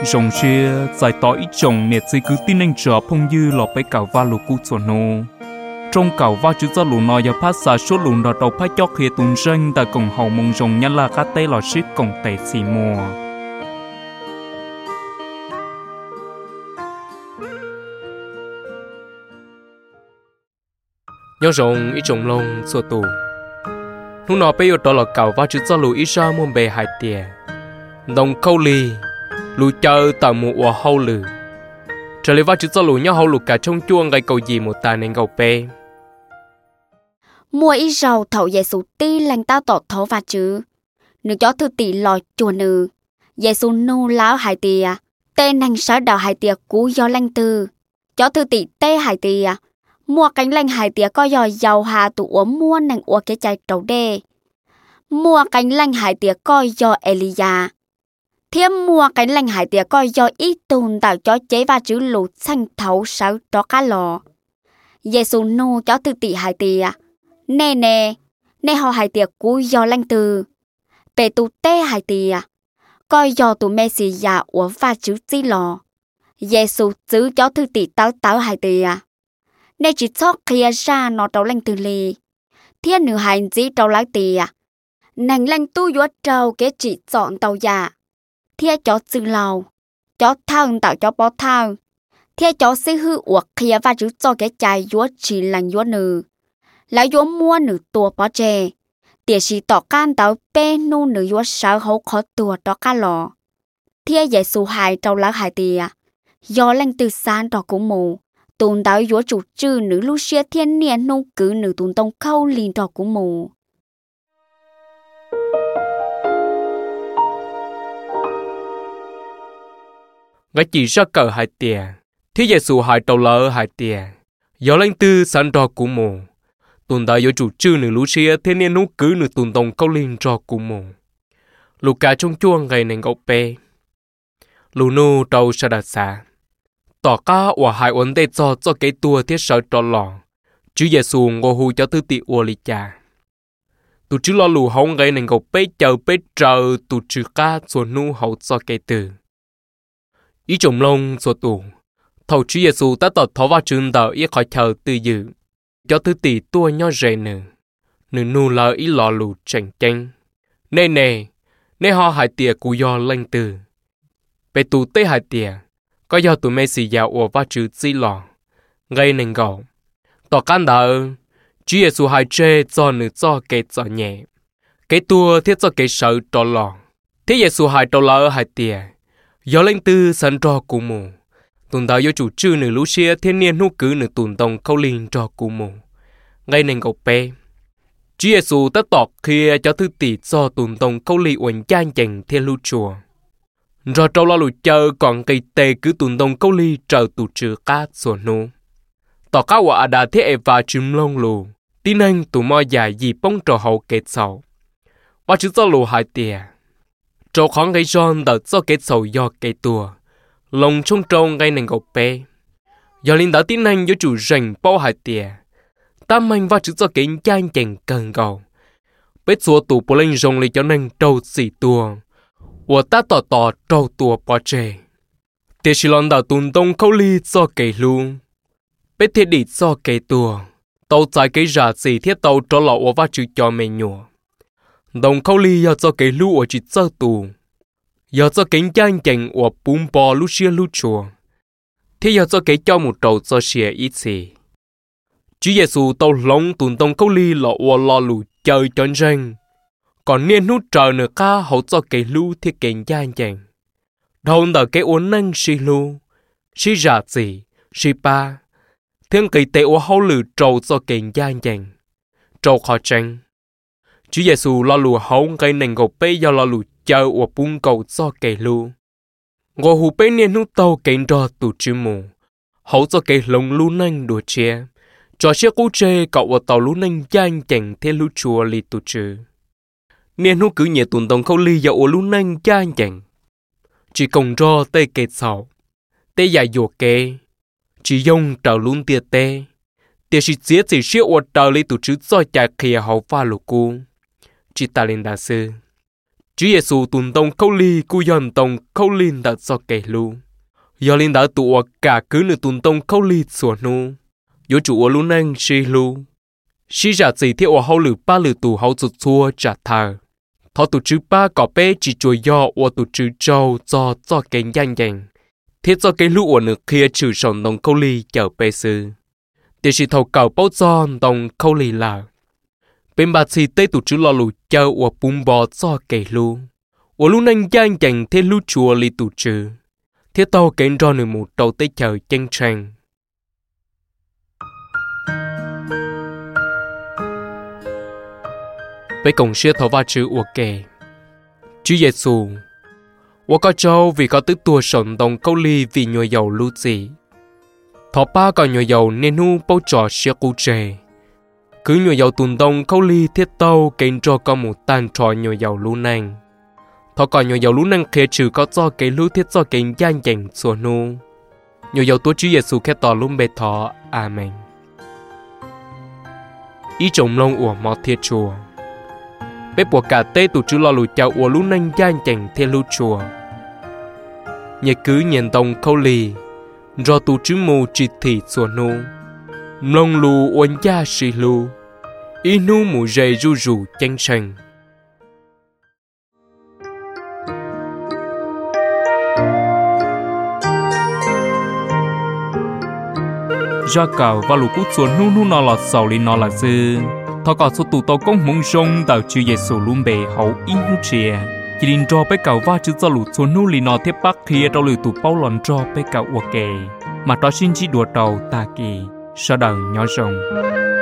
rồng chia giải tỏ ít chồng nè chỉ cứ tin anh trở phong dư lọ bay cào va lục cú chuẩn nô trong cào va chữ cho lù nọ giờ phát xả số lù nọ đầu phát chóc khía tuần ranh tại cổng hậu mông rồng nhân là cá tê lọ ship cổng tệ xì mùa nhớ rồng ít trồng lông xua tù lúc nọ bây giờ đó là cào va chữ cho lù ít ra muôn bề hại tiề đồng câu lì lù chờ tờ mù ua hậu lử trở lại va chữ cho lù nhau hậu lù cả trong chuông gây cầu gì một tà nên cầu bê mua ít rau thầu Giêsu ti lành tao tọt thấu và chữ nữ chó thư tỷ lòi chùa nữ Giêsu nu láo hại tiề tên năng sở đạo hại tiề cú do lanh tư chó thư tỷ tê hại tiề mua cánh lanh hại tiề có do giàu hà tụ uống mua năng ua cái chai trầu đê mua cánh lanh hại tiề coi do Elia thiêm mua cánh lanh hại tiề coi do ít tùn tạo cho chế và chữ lụt xanh thấu sáu đó cá lò Giêsu nu chó thư tỷ hại tiề nè nè họ hại tiề cú do lanh tư bề tụ tê hại tiề coi do tụ mê xì già ủa và chữ chi lò Giêsu chữ chó thư tỷ táo hại tiề nè chỉ chót kia ra nó trâu lanh từ lì thiên nữ hành gì trâu lái tiề nàng lanh tu yuốt trâu cái chỉ chọn tàu già thiên chó chữ lầu chó thang tạo chó bó thang thiên chó sẽ hư uộc kia và chữ cho cái chai yuốt chỉ lành yuốt nữ lại yuốt mua nữ tua bó chè tiề chỉ tỏ can tàu bê nu nữ yuốt sáu hấu khó tua đó cá lò thiên Giêsu hại trâu lái hại tiề do lanh từ sáng đó cũng mù tồn đạo yuốt chủ trừ nữ lu xia thiên niên nông cứ nữ tồn tông khâu liền đó cũng mù ngay chỉ ra cờ hại tiề thế Giêsu hại trâu lỡ hại tiề do lanh từ sáng đó cũng mù tồn đạo yuốt chủ trừ nữ lu xia thiên niên nông cứ nữ tồn tông khâu liền đó cũng mù Luca trong chuông ngày nên gốc bê lù nu trâu sa đà xa tỏ cá và hai ổn định cho cái tua thiết sở trò lò chứ Giêsu ngô hù cho tư tị ua lì cha tụ chứ lo lù hông gây nên gầu bế chờ tụ chứ cá cho nu hậu cho cái từ ý trồng lông cho tụ thầu chứ Giêsu ta tọt thó vào trường tờ ý khỏi chờ từ dự cho tư tị tua nhỏ rề nử nu lờ ý lò lù chành chanh nè họ hại tìa cụ do lanh từ bề tụ tê hại tìa có do tụi mê xì dạo ổ và chữ chi lò gây nên gầu tỏ can đỡ Chúa Giêsu hại chê cho nữ cho cái cho nhẹ cái tua thiết cho cái sợ trò lò thế Giêsu hại trò lỡ hại tìa do lệnh tư sẵn trò cụ mù tụi tao do chủ trừ nữ lũ xia thiên niên hú cứ nữ tụi tông khâu liên trò cụ mù gây nên gầu bê Chúa Giêsu tất tọt kia cho thư tỷ cho tụi tông khâu liên uẩn chan chành thiên lưu chùa rồi trâu lo lù chờ còn cây tê cứ tụi tông câu ly chờ tụ trừ cá sổ nô tỏ cá quả đã thế và chim lông lù tin anh tụi mò dài gì bông trò hậu kết sầu và chữ cho lù hại tìa trâu khoáng gây giòn đợt cho kết sầu do cây tua lông trong trâu gây nên gọc bê do linh đã tin anh với chủ rành bao hại tìa tam anh và chữ cho cái chan chành cần gầu bết xua tụ bố lên rồng lấy cho nên trâu xỉ tua我打到周多不着，但是轮到东东口里做给路，被铁里做给多，都在给日子铁都做了我把就叫没牛，东口里要做给路我就做多，要做给家人我不包路些路错，铁要做给叫木头做些一次，主耶稣到龙东东口里了我老路chơi chân ranh còn niên nút chờ nửa ca hậu cho cái lưu thì kiện gia chẳng đâu nở cái uốn năng xì lưu xì giả gì xì ba thiên kỳ tế uốn hậu lử trâu cho kiện gia chẳng trâu khó tranh Chúa Giêsu lo lù hậu cái nền gầu bê do lo lù chờ uốn bung cầu cho cái lưu ngồi hù bê niên nút tàu kiện đo tụ chữ mù hậu cho cái lồng lưu năng đùa chia cho chiếc cú chê cậu uốn tàu lưu năng gia chẳng thế lưu chùa lì tụ chữ nên nó cứ nhẹ tuần tông khâu ly vào ô luôn năng cha chẳng chỉ công ro tê kẹt sầu tê dài dùa kê chỉ dùng trào luôn tia tê chỉ giết chỉ siêu ô trào lấy tụ chữ do chả kia hậu pha lục cu chỉ ta lên đa sư Chúa Giêsu tuần tông câu ly cu yon tông câu linh đã cho kể lu. Do linh đã tụ cả cứ nửa tuần tông câu ly sủa nu. Yo chủ lu nang si lu. Si giả gì thì hậu lử ba lử tù hậu chụt chua trả thờ. Thọ tụ chữ ba có bé chỉ chùi do tụ chữ trâu cho kén nhanh nhanh. Thiết cho cái lũ nửa kia trừ sòng tông câu ly chở bé sư. Để chỉ thầu cầu bao giòn tông câu ly là. Bên bà chỉ tê tụ chữ lo lù chờ bún bò cho kể lu. Lu nang nhanh nhanh thế lu chùa li tụ chữ. Thiết tàu kén cho nửa một đầu tê chờ chân trang. Với công sư thọ va chữ kể. Chúa Giêsu, có châu vì có tức tua sổn đồng câu ly vì nhồi dầu lưu gì. Thọ ba còn nhồi dầu nên nu bao trò xe cụ trề. Cứ nhồi dầu tuần đồng câu ly thiết tâu kênh cho có một tàn trò nhồi dầu lưu nang. Thọ còn nhồi dầu lưu nang khế trừ có cho cái lưu thiết cho kênh gian dành xua nu. Nhồi dầu Chúa Giêsu khế tỏ luôn bề thọ. Amen. Ý trọng lông ủa mọt thiết chùa. Bé bộ cả tê tụ chữ lo lù chào ủa lũ nanh gian chành theo lưu chùa. Nhật cứ nhìn tông câu lì, do tụ chữ mù chỉ thị xua nô. Mlông lù uốn gia xì lù, y nu mù dày ru rù chanh sành. Ra cầu và lũ cút xuống nu nó là sầu li nó là dư. Thọ có số tụ tàu công mong rong đào Chúa Giêsu luôn bề hậu in nu chia. Chỉ định cho bé cầu va chữ cho lũ xuống nu li nó tiếp bắc kia đâu lử tụ bao lòn cho bé cầu ok. Mà đó xin chỉ đùa đầu ta kỳ, sau đầu nhỏ rồng.